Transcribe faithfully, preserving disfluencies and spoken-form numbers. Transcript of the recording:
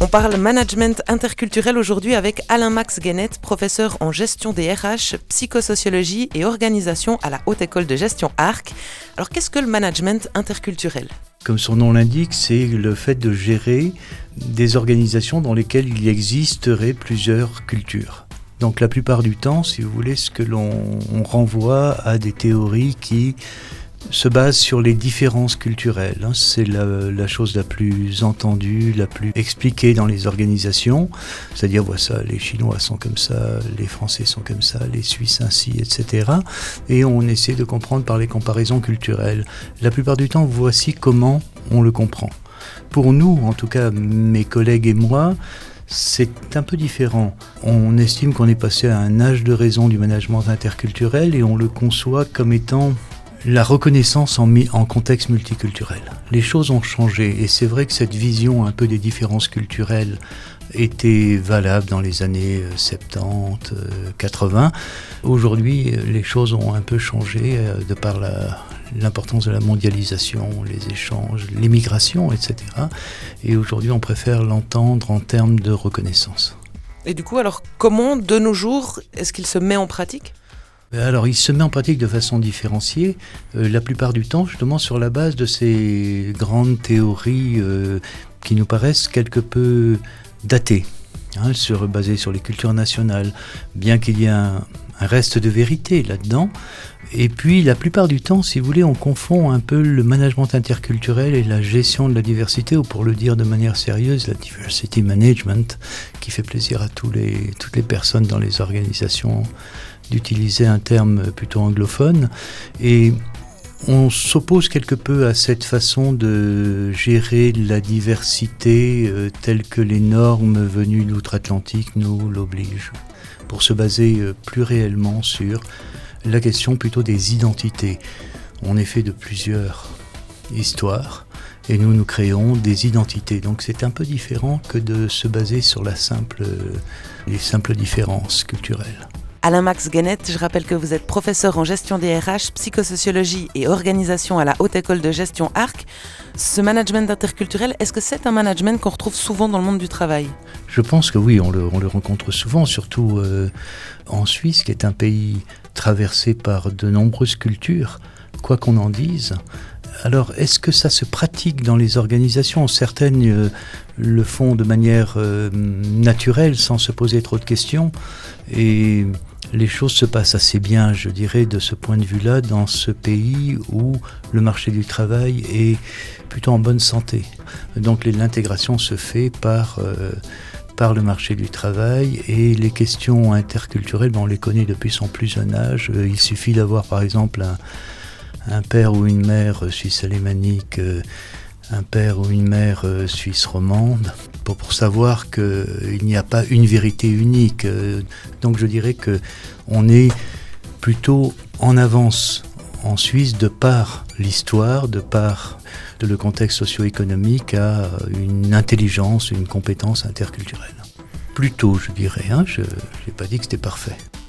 On parle management interculturel aujourd'hui avec Alain-Max Guénette, professeur en gestion des R H, psychosociologie et organisation à la Haute École de Gestion Arc. Alors qu'est-ce que le management interculturel ? Comme son nom l'indique, c'est le fait de gérer des organisations dans lesquelles il existerait plusieurs cultures. Donc la plupart du temps, si vous voulez, ce que l'on on renvoie à des théories qui se basent sur les différences culturelles. C'est la, la chose la plus entendue, la plus expliquée dans les organisations. C'est-à-dire, voilà, ça, les Chinois sont comme ça, les Français sont comme ça, les Suisses ainsi, et cetera. Et on essaie de comprendre par les comparaisons culturelles. La plupart du temps, voici comment on le comprend. Pour nous, en tout cas mes collègues et moi, c'est un peu différent. On estime qu'on est passé à un âge de raison du management interculturel et on le conçoit comme étant la reconnaissance en, mi- en contexte multiculturel. Les choses ont changé et c'est vrai que cette vision un peu des différences culturelles était valable dans les années soixante-dix, quatre-vingts. Aujourd'hui, les choses ont un peu changé de par la, l'importance de la mondialisation, les échanges, l'immigration, et cetera. Et aujourd'hui, on préfère l'entendre en termes de reconnaissance. Et du coup, alors comment, de nos jours, est-ce qu'il se met en pratique ? Alors, il se met en pratique de façon différenciée, euh, la plupart du temps, justement, sur la base de ces grandes théories euh, qui nous paraissent quelque peu datées, hein, sur, basées sur les cultures nationales, bien qu'il y ait un, un reste de vérité là-dedans. Et puis, la plupart du temps, si vous voulez, on confond un peu le management interculturel et la gestion de la diversité, ou pour le dire de manière sérieuse, la diversity management, qui fait plaisir à tous les, toutes les personnes dans les organisations d'utiliser un terme plutôt anglophone. Et on s'oppose quelque peu à cette façon de gérer la diversité euh, telle que les normes venues d'outre-Atlantique nous l'obligent, pour se baser euh, plus réellement sur la question plutôt des identités. On est fait de plusieurs histoires et nous nous créons des identités. Donc c'est un peu différent que de se baser sur la simple, les simples différences culturelles. Alain-Max Guénette, je rappelle que vous êtes professeur en gestion des R H, psychosociologie et organisation à la Haute École de Gestion Arc. Ce management interculturel, est-ce que c'est un management qu'on retrouve souvent dans le monde du travail ? Je pense que oui, on le, on le rencontre souvent, surtout euh, en Suisse, qui est un pays traversé par de nombreuses cultures, quoi qu'on en dise. Alors, est-ce que ça se pratique dans les organisations ? Certaines euh, le font de manière euh, naturelle, sans se poser trop de questions, et les choses se passent assez bien, je dirais, de ce point de vue-là, dans ce pays où le marché du travail est plutôt en bonne santé. Donc l'intégration se fait par, euh, par le marché du travail, et les questions interculturelles, ben, on les connaît depuis son plus jeune âge. Il suffit d'avoir par exemple un, un père ou une mère suisse alémanique, un père ou une mère suisse romande, pour, pour savoir qu'il n'y a pas une vérité unique. Donc je dirais qu'on est plutôt en avance en Suisse de par l'histoire, de par le contexte socio-économique, à une intelligence, une compétence interculturelle. Plutôt, je dirais, hein, je n'ai pas dit que c'était parfait.